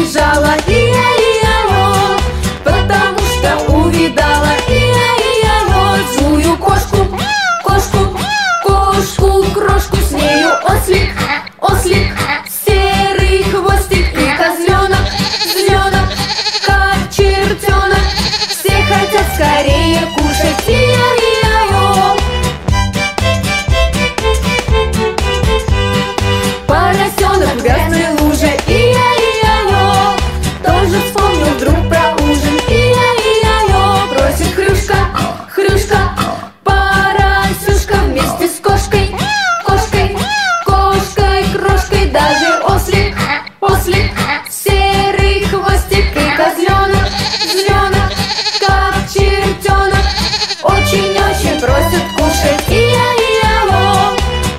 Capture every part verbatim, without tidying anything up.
побежала, и-я-и-я-о, потому что увидала, и-я-и-я-о, злую кошку, кошку, кошку, крошку, с нею ослик, ослик, серый хвостик и козленок, зленок, как чертенок. Все хотят скорее кушать, и-я-и-я-о. Поросенок в грязной луже, и-я-и-я-о, тоже вспомнил вдруг про ужин, и-я-и-я-о. Просит Хрюшка, Хрюшка, поросюшка вместе с кошкой, кошкой, кошкой, крошкой, даже ослик, ослик, серый хвостик и козленок, зленок, как чертенок, очень-очень просят кушать, и-я-и-я-о.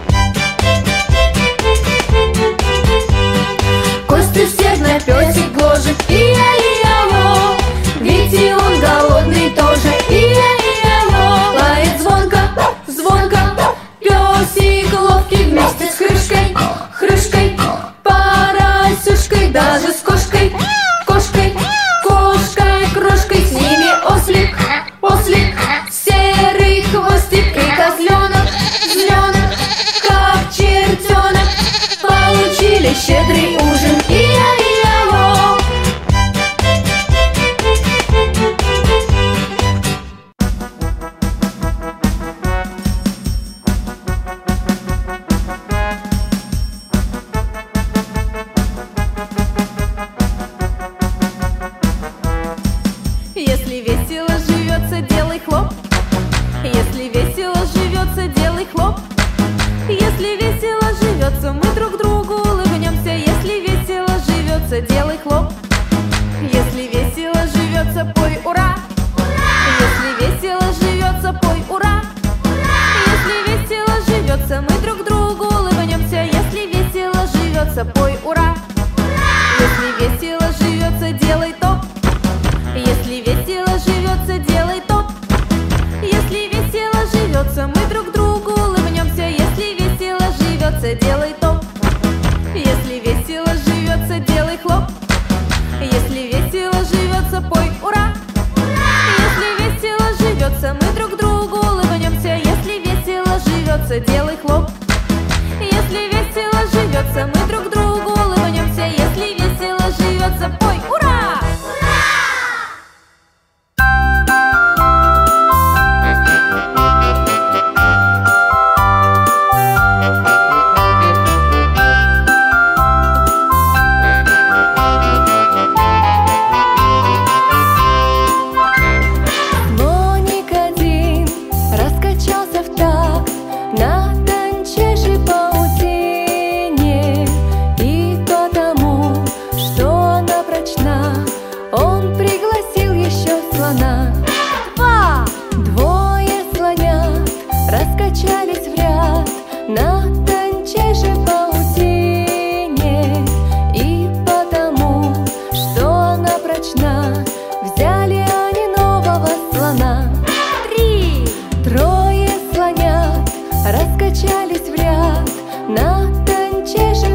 Костю серно песик гложет, и-я-и-я-о, ведь и он голодный тоже, и-я-и-я-о. Лает звонко, звонко, песик ловкий вместе с Хрюшкой, Хрюшкой, поросюшкой, даже с кошкой, кошкой, кошкой, крошкой, с ними ослик, ослик, серый хвостик и козленок, зленок, как чертенок, получили щедрый ужин, и-я-и-я-о. Если весело живется, делай хлоп. Если весело живется, делай хлоп. Если весело живется, мы друг другу улыбнемся. Если весело живется, делай хлоп. Если весело живется, пой ура. Если весело живется, пой ура. Если весело живется, мы друг другу улыбнемся. Если весело живется, пой ура. Если весело живется, делай топ. Если весело живется, делай топ. Если весело живется, мы друг другу улыбнемся. Если весело живется, делай топ. Если весело живется, делай хлоп. Если весело живется, пой ура. Если весело живется, мы друг другу улыбнемся. Если весело живется, делай хлоп. Если весело живется, мы друг другу улыбнемся. Если весело живется, пой ура! Слоник один раскачался в такт на тончайшей паутине, и потому, что она прочна, он пригласил еще слона. Два! Двое слонят раскачались в ряд на тончайшей паутине, и потому, что она прочна, взяли они нового слона. Три! Трое слонят раскачались в ряд на тончайшей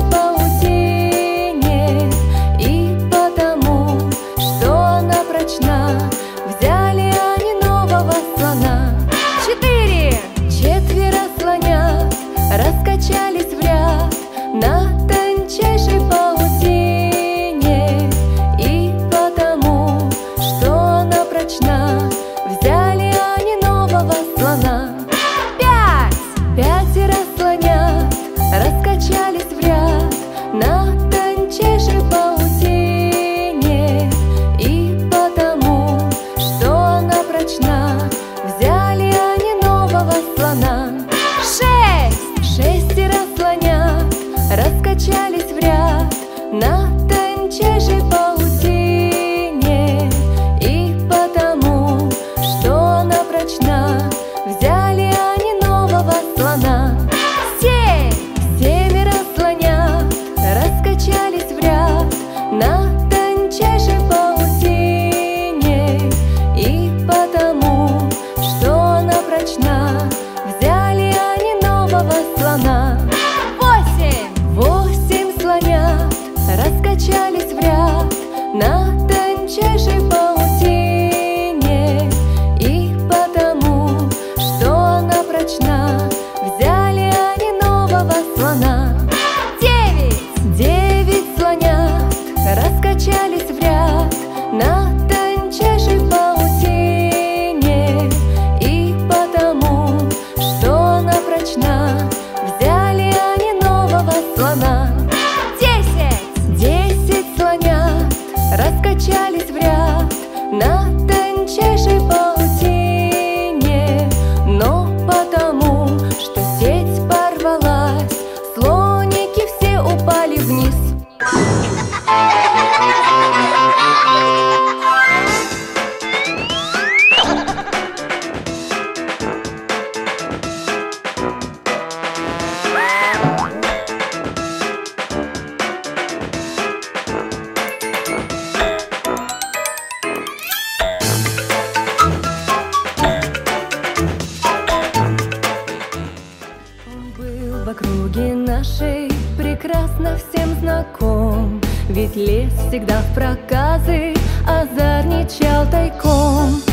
паутине, и потому, что она прочна, взяли они нового слона. Четыре! Четверо слонят раскачались в ряд на тончайшей паутине, и потому, что она прочна, взяли они нового слона. Пять! Пятеро слонят раскачались в ряд на тончайшей паутине, и потому, что она прочна, взяли они нового слона. Шесть! Шестеро слонят раскачались в ряд на тончайшей паутине, и потому, что она прочна, взяли они нового слона. Семь! Семеро слонят раскачались в ряд на тончайшей паутине, и потому, что она прочна, взяли они нового слона. Восемь! Восемь слонят раскачались на тончайшей паутине. И потому, что она прочна, взяли они нового слона. Девять! Девять слонят раскачались в ряд на тончайшей паутине. И потому, что она прочна, взяли они нового слона. Десять! Десять слонят раскачались в ряд на тончайшей паутине. Но потому, что сеть порвалась, слоники все упали вниз. В округе нашей прекрасно всем знаком, ведь лес всегда в проказы озорничал тайком.